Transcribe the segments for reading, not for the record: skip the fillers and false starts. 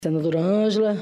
Senadora Ângela,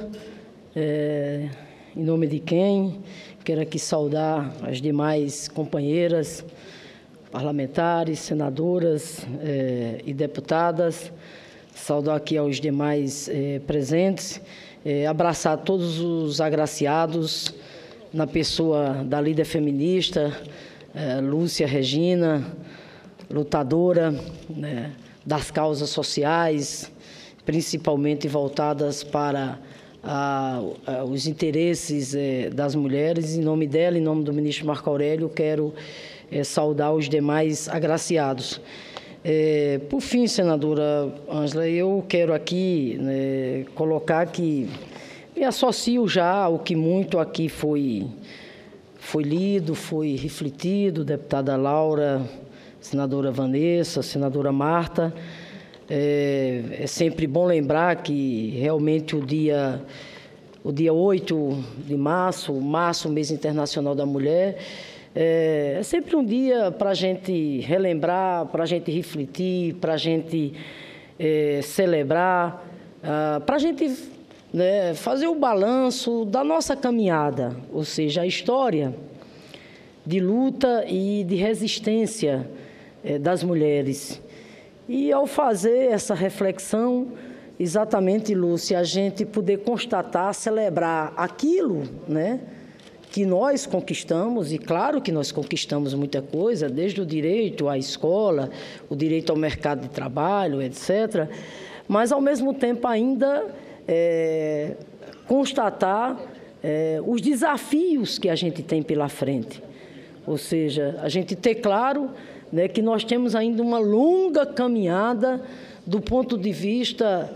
em nome de quem, quero aqui saudar as demais companheiras parlamentares, senadoras e deputadas, saudar aqui aos demais presentes, abraçar todos os agraciados na pessoa da líder feminista, Lúcia Regina, lutadora das causas sociais, principalmente voltadas para os interesses das mulheres. Em nome dela, em nome do ministro Marco Aurélio, quero saudar os demais agraciados. Por fim, senadora Ângela, eu quero aqui colocar que me associo já ao que muito aqui foi lido, foi refletido, deputada Laura, senadora Vanessa, senadora Marta. É sempre bom lembrar que realmente o dia 8 de março, mês internacional da mulher, é sempre um dia para a gente relembrar, para a gente refletir, para a gente celebrar, para a gente fazer o balanço da nossa caminhada, ou seja, a história de luta e de resistência das mulheres. E, ao fazer essa reflexão, exatamente, Lúcia, a gente poder constatar, celebrar aquilo que nós conquistamos, e claro que nós conquistamos muita coisa, desde o direito à escola, o direito ao mercado de trabalho, etc., mas, ao mesmo tempo, ainda constatar os desafios que a gente tem pela frente. Ou seja, a gente ter claro que nós temos ainda uma longa caminhada do ponto de vista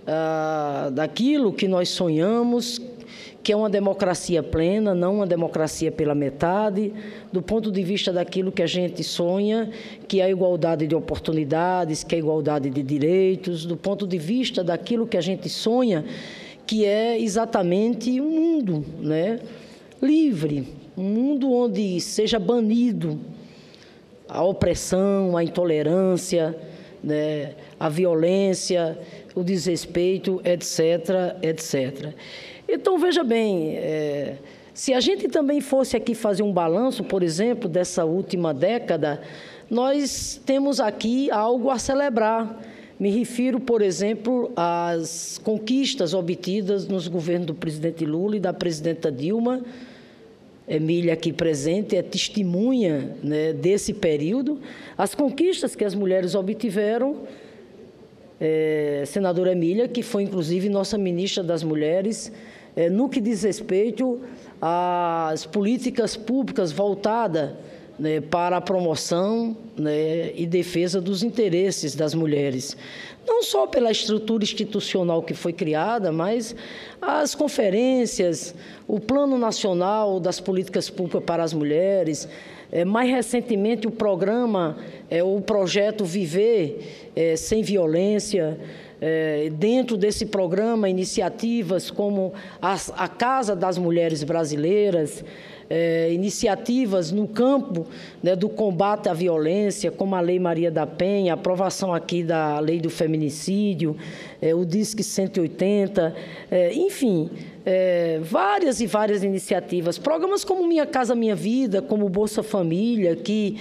daquilo que nós sonhamos, que é uma democracia plena, não uma democracia pela metade, do ponto de vista daquilo que a gente sonha, que é a igualdade de oportunidades, que é a igualdade de direitos, do ponto de vista daquilo que a gente sonha, que é exatamente um mundo livre, um mundo onde seja banido a opressão, a intolerância, a violência, o desrespeito, etc., etc. Então, veja bem, se a gente também fosse aqui fazer um balanço, por exemplo, dessa última década, nós temos aqui algo a celebrar. Me refiro, por exemplo, às conquistas obtidas nos governos do presidente Lula e da presidenta Dilma. Emília, aqui presente, é testemunha desse período. As conquistas que as mulheres obtiveram, senadora Emília, que foi, inclusive, nossa ministra das Mulheres, no que diz respeito às políticas públicas voltadas para a promoção e defesa dos interesses das mulheres. Não só pela estrutura institucional que foi criada, mas as conferências, o Plano Nacional das Políticas Públicas para as Mulheres, mais recentemente o programa, o projeto Viver Sem Violência. Dentro desse programa, iniciativas como a Casa das Mulheres Brasileiras, iniciativas no campo do combate à violência, como a Lei Maria da Penha, a aprovação aqui da Lei do Feminicídio, o Disque 180, enfim, várias e várias iniciativas. Programas como Minha Casa Minha Vida, como Bolsa Família, que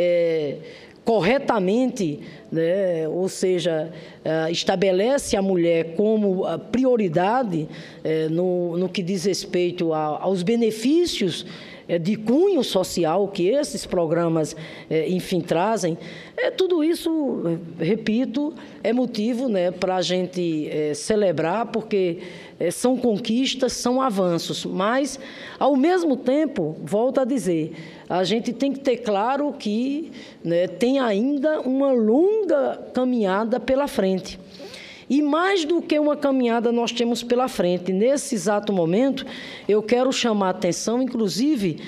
corretamente, ou seja, estabelece a mulher como prioridade no que diz respeito aos benefícios de cunho social que esses programas, enfim, trazem. Tudo isso, repito, é motivo para a gente celebrar, porque são conquistas, são avanços, mas, ao mesmo tempo, volto a dizer, a gente tem que ter claro que tem ainda uma longa caminhada pela frente. E mais do que uma caminhada nós temos pela frente. Nesse exato momento, eu quero chamar a atenção, inclusive,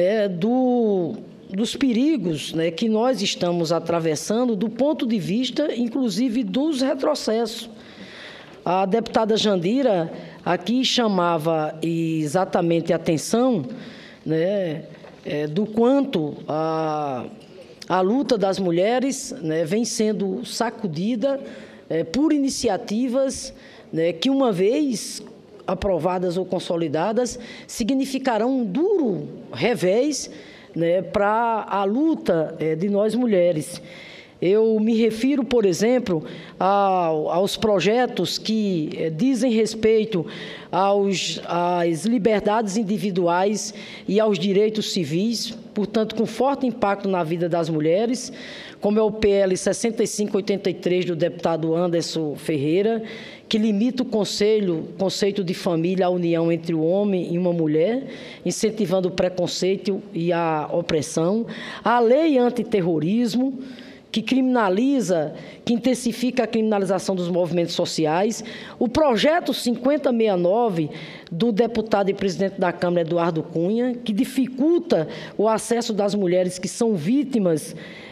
dos perigos que nós estamos atravessando do ponto de vista, inclusive, dos retrocessos. A deputada Jandira aqui chamava exatamente a atenção do quanto a luta das mulheres vem sendo sacudida por iniciativas né, que uma vez aprovadas ou consolidadas, significarão um duro revés, né, para a luta de nós mulheres. Eu me refiro, por exemplo, aos projetos que dizem respeito às liberdades individuais e aos direitos civis, portanto, com forte impacto na vida das mulheres, como é o PL 6583 do deputado Anderson Ferreira, que limita o conceito de família à união entre o homem e uma mulher, incentivando o preconceito e a opressão. A lei antiterrorismo, que intensifica a criminalização dos movimentos sociais. O projeto 5069 do deputado e presidente da Câmara, Eduardo Cunha, que dificulta o acesso das mulheres que são vítimas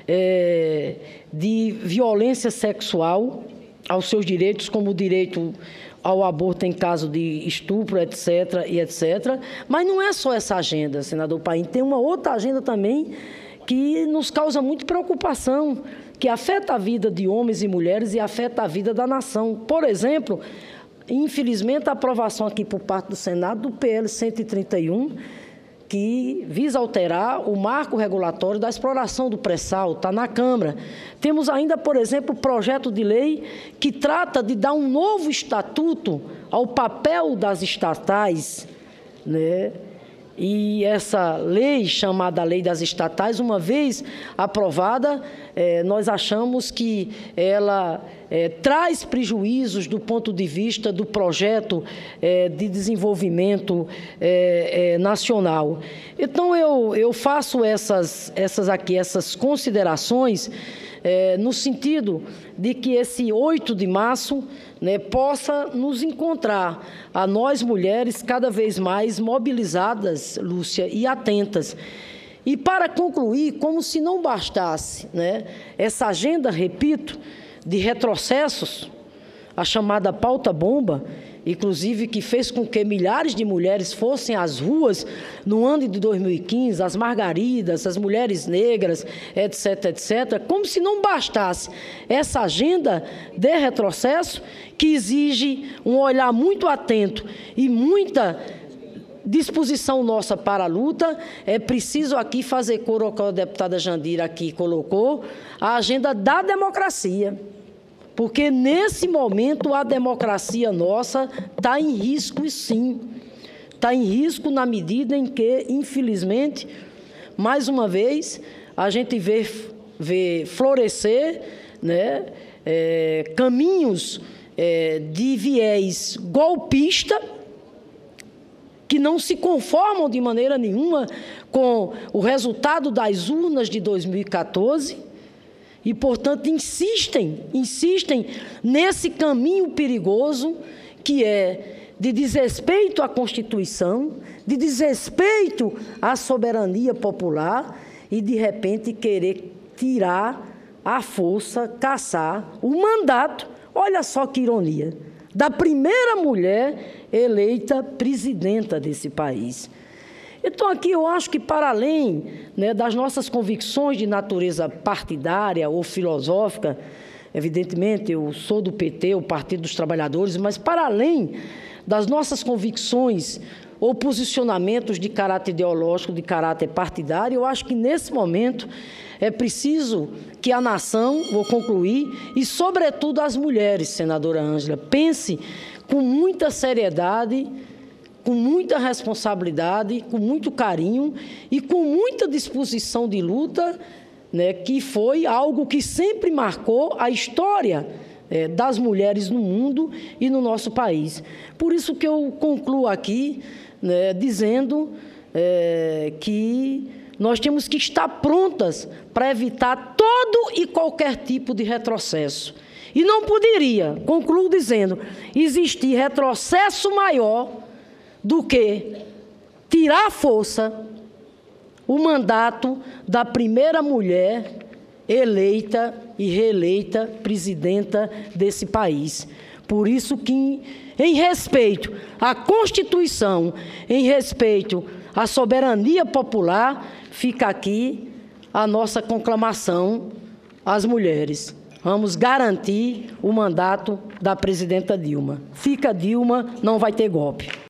de violência sexual aos seus direitos, como o direito ao aborto em caso de estupro, etc., e etc. Mas não é só essa agenda, senador Paim, tem uma outra agenda também que nos causa muita preocupação, que afeta a vida de homens e mulheres e afeta a vida da nação. Por exemplo, infelizmente, a aprovação aqui por parte do Senado do PL 131, que visa alterar o marco regulatório da exploração do pré-sal, está na Câmara. Temos ainda, por exemplo, o projeto de lei que trata de dar um novo estatuto ao papel das estatais, né? E essa lei, chamada Lei das Estatais, uma vez aprovada, nós achamos que ela traz prejuízos do ponto de vista do projeto de desenvolvimento nacional. Então, eu faço essas considerações no sentido de que esse 8 de março, né, possa nos encontrar, a nós mulheres, cada vez mais mobilizadas, Lúcia, e atentas. E para concluir, como se não bastasse, né, essa agenda, repito, de retrocessos, a chamada pauta-bomba, inclusive que fez com que milhares de mulheres fossem às ruas no ano de 2015, as margaridas, as mulheres negras, etc., etc., como se não bastasse essa agenda de retrocesso, que exige um olhar muito atento e muita disposição nossa para a luta. É preciso aqui fazer coro ao que a deputada Jandira aqui colocou, a agenda da democracia. Porque, nesse momento, a democracia nossa está em risco, e sim. Está em risco na medida em que, infelizmente, mais uma vez, a gente vê florescer, né, caminhos de viés golpista, que não se conformam de maneira nenhuma com o resultado das urnas de 2014, e, portanto, insistem nesse caminho perigoso que é de desrespeito à Constituição, de desrespeito à soberania popular e, de repente, querer tirar à força, caçar o mandato, olha só que ironia, da primeira mulher eleita presidenta desse país. Então, aqui eu acho que, para além, né, das nossas convicções de natureza partidária ou filosófica, evidentemente, eu sou do PT, o Partido dos Trabalhadores, mas, para além das nossas convicções ou posicionamentos de caráter ideológico, de caráter partidário, eu acho que, nesse momento, é preciso que a nação, vou concluir, e, sobretudo, as mulheres, senadora Ângela, pense com muita seriedade, com muita responsabilidade, com muito carinho e com muita disposição de luta, né, que foi algo que sempre marcou a história das mulheres no mundo e no nosso país. Por isso que eu concluo aqui, né, dizendo que nós temos que estar prontas para evitar todo e qualquer tipo de retrocesso. E não poderia, concluo dizendo, existir retrocesso maior do que tirar à força o mandato da primeira mulher eleita e reeleita presidenta desse país. Por isso que, em respeito à Constituição, em respeito à soberania popular, fica aqui a nossa conclamação às mulheres. vamos garantir o mandato da presidenta Dilma. Fica Dilma, não vai ter golpe.